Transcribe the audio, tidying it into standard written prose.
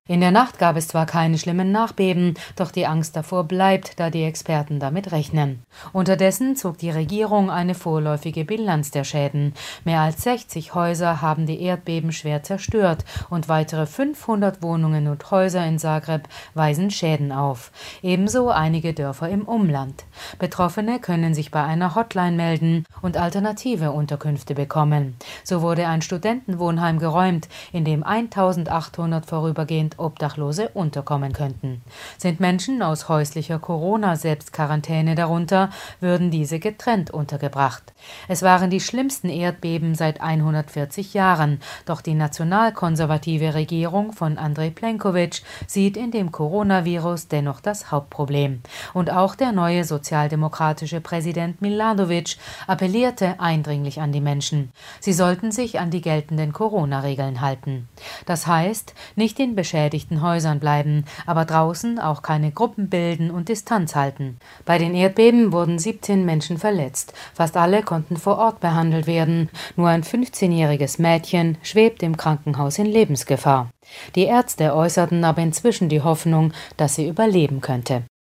In der Nacht gab es zwar keine schlimmen Nachbeben, doch die Angst davor bleibt, da die Experten damit rechnen. Unterdessen zog die Regierung eine vorläufige Bilanz der Schäden. Mehr als 60 Häuser haben die Erdbeben schwer zerstört und weitere 500 Wohnungen und Häuser in Zagreb weisen Schäden auf. Ebenso einige Dörfer im Umland. Betroffene können sich bei einer Hotline melden und alternative Unterkünfte bekommen. So wurde ein Studentenwohnheim geräumt, in dem 1800 vorübergehend Obdachlose unterkommen könnten. Sind Menschen aus häuslicher Corona-Selbstquarantäne darunter, würden diese getrennt untergebracht. Es waren die schlimmsten Erdbeben seit 140 Jahren, doch die nationalkonservative Regierung von Andrej Plenković sieht in dem Coronavirus dennoch das Hauptproblem. Und auch der neue sozialdemokratische Präsident Milanović appellierte eindringlich an die Menschen. Sie sollten sich an die geltenden Corona-Regeln halten. Das heißt, nicht in beschädigten Häusern bleiben, aber draußen auch keine Gruppen bilden und Distanz halten. Bei den Erdbeben wurden 17 Menschen verletzt. Fast alle konnten vor Ort behandelt werden. Nur ein 15-jähriges Mädchen schwebt im Krankenhaus in Lebensgefahr. Die Ärzte äußerten aber inzwischen die Hoffnung, dass sie überleben könnte.